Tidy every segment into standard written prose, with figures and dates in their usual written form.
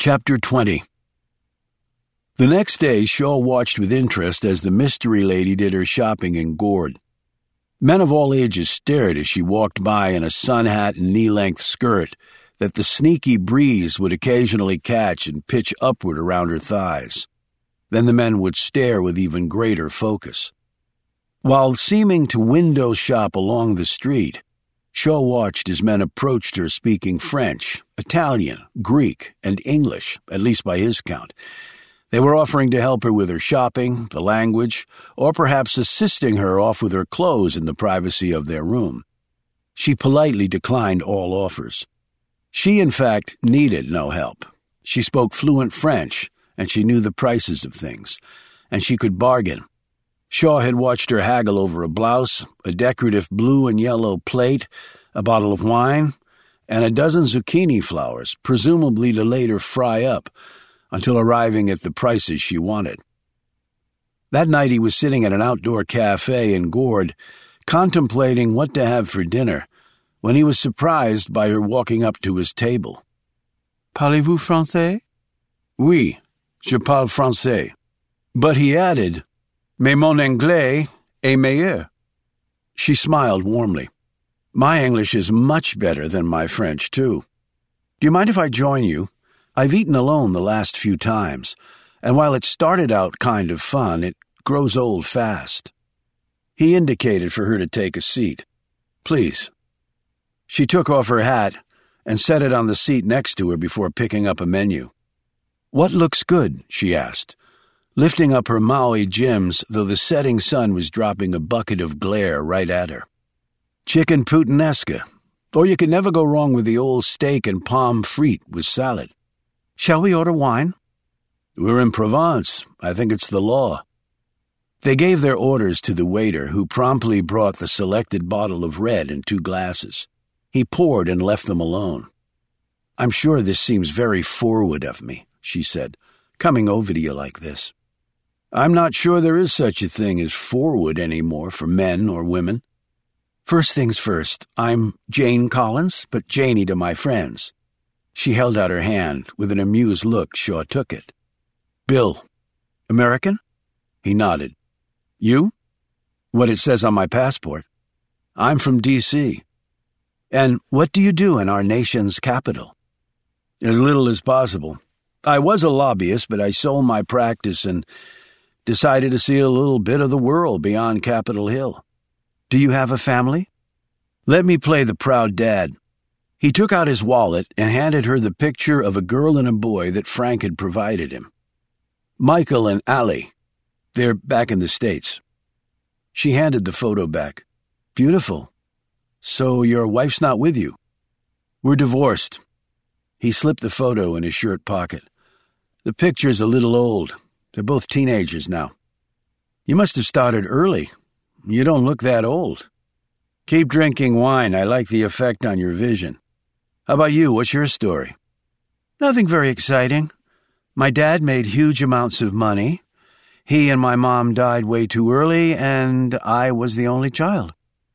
Chapter 20. The next day, Shaw watched with interest as the mystery lady did her shopping in Gord. Men of all ages stared as she walked by in a sun hat and knee-length skirt that the sneaky breeze would occasionally catch and pitch upward around her thighs. Then the men would stare with even greater focus. While seeming to window shop along the street, Shaw watched as men approached her speaking French, Italian, Greek, and English, at least by his count. They were offering to help her with her shopping, the language, or perhaps assisting her off with her clothes in the privacy of their room. She politely declined all offers. She, in fact, needed no help. She spoke fluent French, and she knew the prices of things, and she could bargain. Shaw had watched her haggle over a blouse, a decorative blue and yellow plate, a bottle of wine, and a dozen zucchini flowers, presumably to later fry up, until arriving at the prices she wanted. That night he was sitting at an outdoor cafe in Gord, contemplating what to have for dinner, when he was surprised by her walking up to his table. Parlez-vous français? Oui, je parle français. But he added, Mais mon anglais est meilleur. She smiled warmly. My English is much better than my French, too. Do you mind if I join you? I've eaten alone the last few times, and while it started out kind of fun, it grows old fast. He indicated for her to take a seat. Please. She took off her hat and set it on the seat next to her before picking up a menu. What looks good? She asked, lifting up her Maui gems, though the setting sun was dropping a bucket of glare right at her. Chicken puttanesca, or you can never go wrong with the old steak and pomme frite with salad. Shall we order wine? We're in Provence. I think it's the law. They gave their orders to the waiter, who promptly brought the selected bottle of red and 2 glasses. He poured and left them alone. I'm sure this seems very forward of me, she said, coming over to you like this. I'm not sure there is such a thing as forward anymore for men or women. First things first, I'm Jane Collins, but Janie to my friends. She held out her hand. With an amused look, Shaw took it. Bill. American? He nodded. You? What it says on my passport. I'm from D.C. And what do you do in our nation's capital? As little as possible. I was a lobbyist, but I sold my practice and decided to see a little bit of the world beyond Capitol Hill. Do you have a family? Let me play the proud dad. He took out his wallet and handed her the picture of a girl and a boy that Frank had provided him. Michael and Allie. They're back in the States. She handed the photo back. Beautiful. So your wife's not with you? We're divorced. He slipped the photo in his shirt pocket. The picture's a little old. They're both teenagers now. You must have started early. You don't look that old. Keep drinking wine. I like the effect on your vision. How about you? What's your story? Nothing very exciting. My dad made huge amounts of money. He and my mom died way too early, and I was the only child.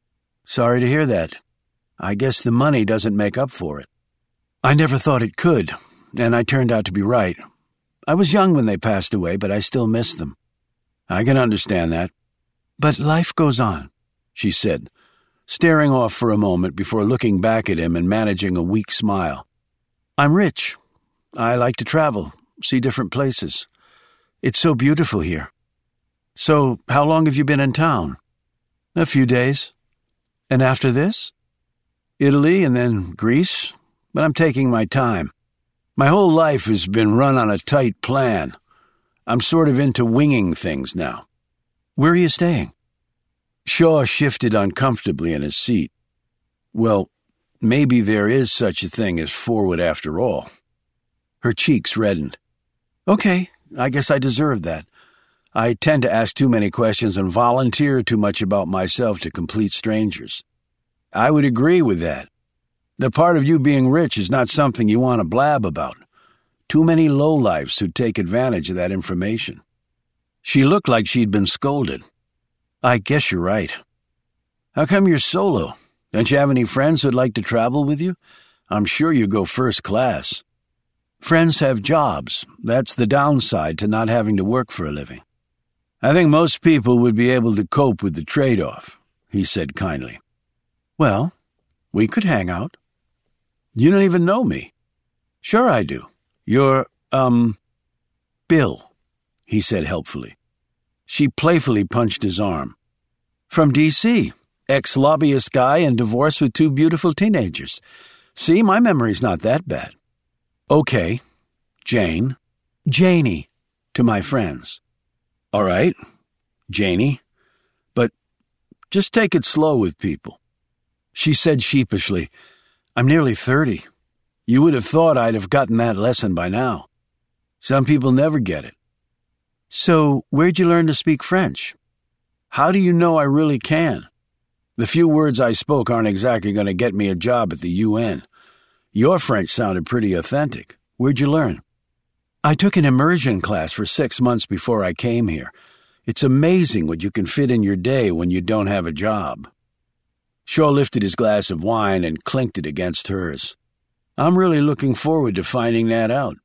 Sorry to hear that. I guess the money doesn't make up for it. I never thought it could, and I turned out to be right. I was young when they passed away, but I still miss them. I can understand that. But life goes on, she said, staring off for a moment before looking back at him and managing a weak smile. I'm rich. I like to travel, see different places. It's so beautiful here. So, how long have you been in town? A few days. And after this? Italy and then Greece, but I'm taking my time. My whole life has been run on a tight plan. I'm sort of into winging things now. Where are you staying? Shaw shifted uncomfortably in his seat. Well, maybe there is such a thing as forward after all. Her cheeks reddened. Okay, I guess I deserve that. I tend to ask too many questions and volunteer too much about myself to complete strangers. I would agree with that. The part of you being rich is not something you want to blab about. Too many lowlifes who'd take advantage of that information. She looked like she'd been scolded. I guess you're right. How come you're solo? Don't you have any friends who'd like to travel with you? I'm sure you go first class. Friends have jobs. That's the downside to not having to work for a living. I think most people would be able to cope with the trade-off, he said kindly. Well, we could hang out. You don't even know me. Sure I do. You're, Bill, he said helpfully. She playfully punched his arm. From D.C., ex-lobbyist guy and divorced with 2 beautiful teenagers. See, my memory's not that bad. Okay, Jane. Janie, to my friends. All right, Janie. But just take it slow with people. She said sheepishly, I'm nearly 30. You would have thought I'd have gotten that lesson by now. Some people never get it. So, where'd you learn to speak French? How do you know I really can? The few words I spoke aren't exactly going to get me a job at the UN. Your French sounded pretty authentic. Where'd you learn? I took an immersion class for 6 months before I came here. It's amazing what you can fit in your day when you don't have a job. Shaw lifted his glass of wine and clinked it against hers. I'm really looking forward to finding that out.